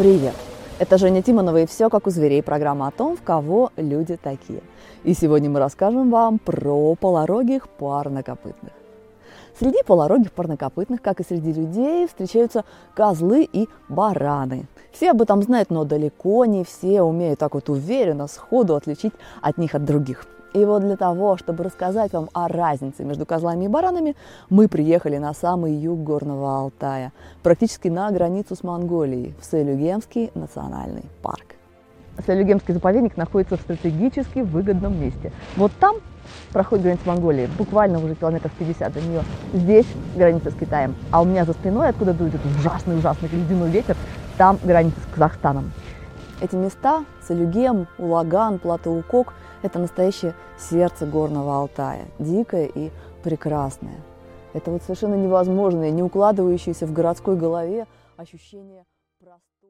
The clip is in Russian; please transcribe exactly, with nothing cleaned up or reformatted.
Привет! Это Женя Тимонова и «Все как у зверей» – программа о том, в кого люди такие. И сегодня мы расскажем вам про полорогих парнокопытных. Среди полорогих парнокопытных, как и среди людей, встречаются козлы и бараны. Все об этом знают, но далеко не все умеют так вот уверенно, сходу отличить от них от других. И вот для того, чтобы рассказать вам о разнице между козлами и баранами, мы приехали на самый юг Горного Алтая, практически на границу с Монголией, в Сайлюгемский национальный парк. Сайлюгемский заповедник находится в стратегически выгодном месте. Вот там проходит граница Монголии, буквально уже километров пятьдесят до нее. Здесь граница с Китаем, а у меня за спиной, откуда дует этот ужасный-ужасный ледяной ветер, там граница с Казахстаном. Эти места, Сайлюгем, Улаган, Плато-Укок – это настоящее сердце Горного Алтая, дикое и прекрасное. Это вот совершенно невозможное, не укладывающееся в городской голове ощущение пространства.